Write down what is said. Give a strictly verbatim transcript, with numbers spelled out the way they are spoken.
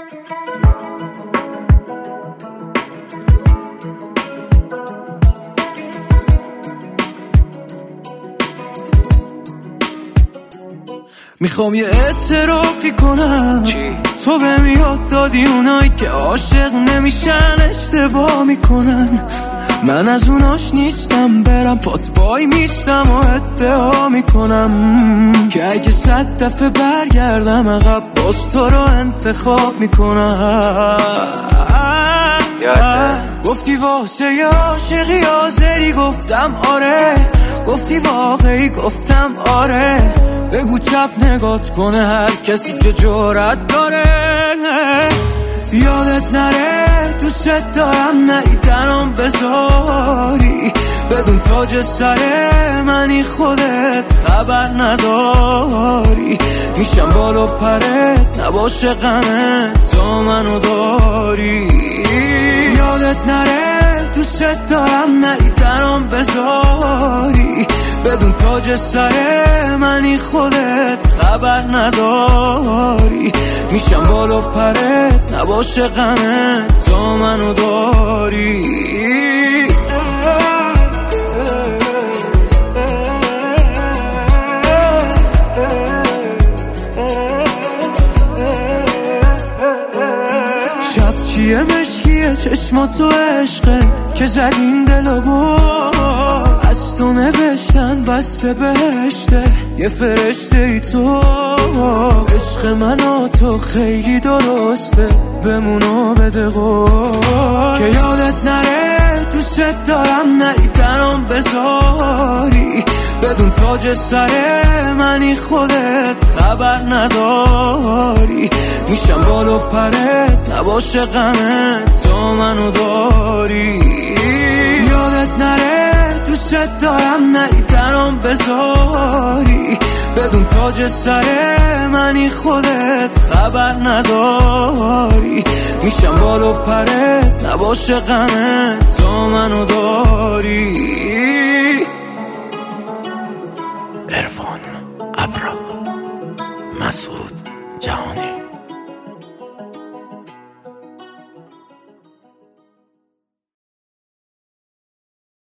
میخوام یه اعترافی کنم چی؟ تو بهم یاد دادی اونایی که عاشق نمیشن اشتباه میکنن. من از اوناش نیستم برم پات وای میستم و ادعا میکنم که اگه صد دفعه برگردم عقب باز تو رو انتخاب میکنم. گفتی واسه یه عاشقی حاضری گفتم آره، گفتی واقعی گفتم آره. بگو چپ نگات کنه هر کسی که جرأت داره. یادت نره دوست دارم نری تنام بذاری، بدون تاج سر منی خودت خبر نداری. میشم بالا پرت نباشه غمت تو منو داری. یادت نره دوست دارم نری تنام بذاری، بدون تاج سر منی خودت خبر نداری. میشم بالا پرت نباشه غمت تو منو داری. شب چیه مشکیه چشماتو عشقه که زدین دلو بود، از تو نوشتن بس به بهشته یه فرشته ای تو. عشق من و تو خیلی درسته بمونو بده قول، که یادت نره دوست دارم نری تنام بذاری، بدون تاج سر منی خودت خبر نداری. میشم بالا پرت نباشه غمت تو منو داری. یادت نره دوست دارم نری تنام بذاری، بدون تاج سر منی خودت خبر نداری. میشم بالا پرت نباشه غمت تو منو داری. عرفان ابرا مسعود